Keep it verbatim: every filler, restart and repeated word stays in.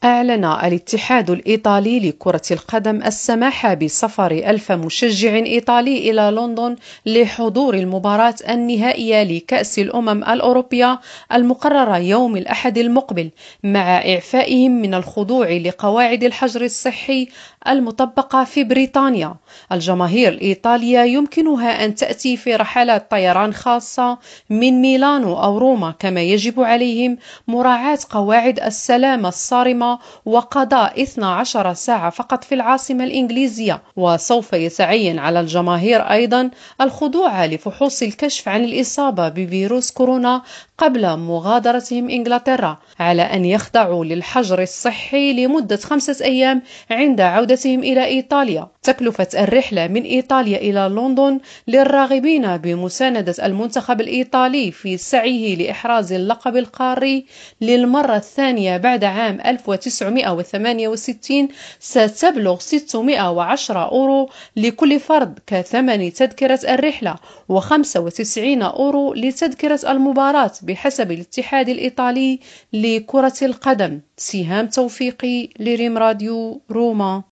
أعلن الاتحاد الإيطالي لكرة القدم السماح بسفر ألف مشجع إيطالي إلى لندن لحضور المباراة النهائية لكأس الأمم الأوروبية المقررة يوم الأحد المقبل، مع إعفائهم من الخضوع لقواعد الحجر الصحي المطبقة في بريطانيا. الجماهير الإيطالية يمكنها أن تأتي في رحلات طيران خاصة من ميلانو أو روما، كما يجب عليهم مراعاة قواعد السلامة الصارمة وقضاء اثنتي عشرة ساعة فقط في العاصمة الإنجليزية. وسوف يتعين على الجماهير أيضا الخضوع لفحوص الكشف عن الإصابة بفيروس كورونا قبل مغادرتهم إنجلترا، على أن يخضعوا للحجر الصحي لمدة خمسة أيام عند عودتهم إلى إيطاليا. تكلفة الرحلة من إيطاليا إلى لندن للراغبين بمساندة المنتخب الإيطالي في سعيه لإحراز اللقب القاري للمرة الثانية بعد عام ألف وتسعمائة وثمانية وستين ستبلغ ستمائة وعشرة أورو لكل فرد كثمن تذكرة الرحلة، وخمسة وتسعين أورو لتذكرة المباراة بحسب الاتحاد الإيطالي لكرة القدم. سهام توفيقي، لريم راديو، روما.